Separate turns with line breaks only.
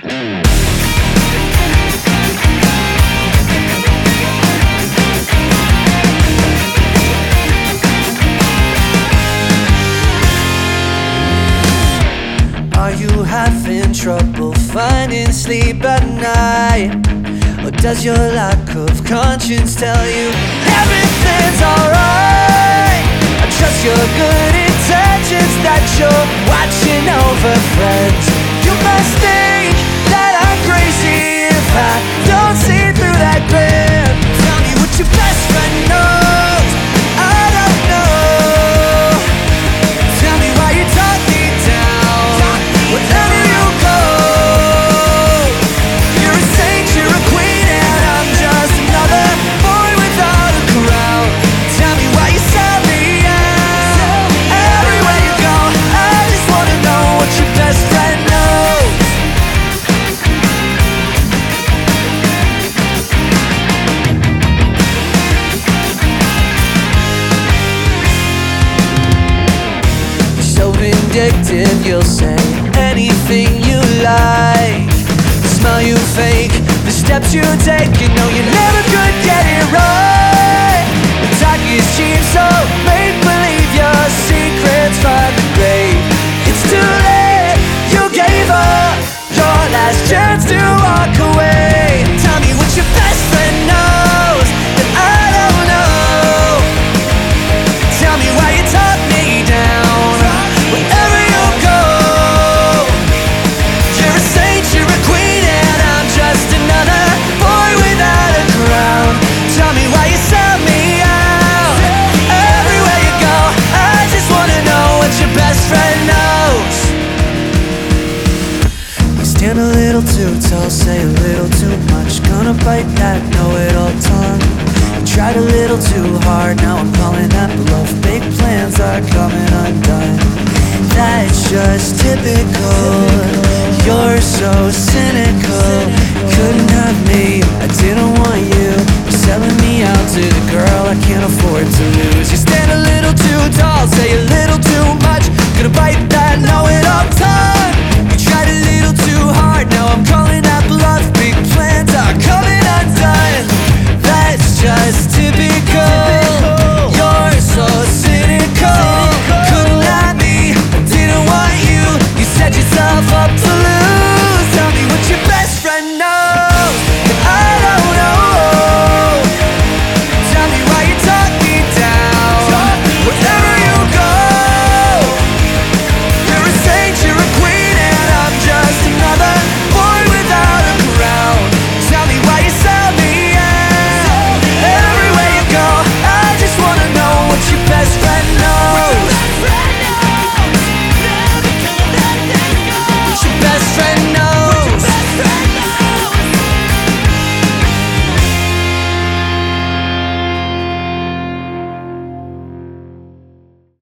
Are you having trouble finding sleep at night? Or does your lack of conscience tell you everything's alright? I trust your good intentions, that you're watching over friends. You must think that I'm crazy if I don't see through that grin. Tell me what your best friend knows, I don't know. Tell me why you talk me down wherever you go. You're a saint, you're a queen, and I'm just another boy without a crown. Tell me why you sell me out everywhere you go. I just wanna know what your best friend knows. You're so vindictive, you'll say anything you like. The smile you fake, the steps you take, you know you never could get it right. The talk is cheap, so make believe your secrets find the grave. It's too late, you gave up your last chance to walk away. Tell me what your best friend knows that I don't know. Tell me why you talk me down wherever you go. You're a saint, you're a queen, and I'm just another boy without a crown. Tell me why you sell me out everywhere you go. I just wanna know what your best friend knows. You stand a little too tall, say a little too much, gonna bite that know-it-all tongue. You tried a little too hard, now I'm calling that bluff. Big plans are coming undone. That's just typical, you're so cynical. Couldn't have me, I didn't want you. You're selling me out to the girl I can't afford to lose. You stand a little too tall, say a little too much, gonna bite that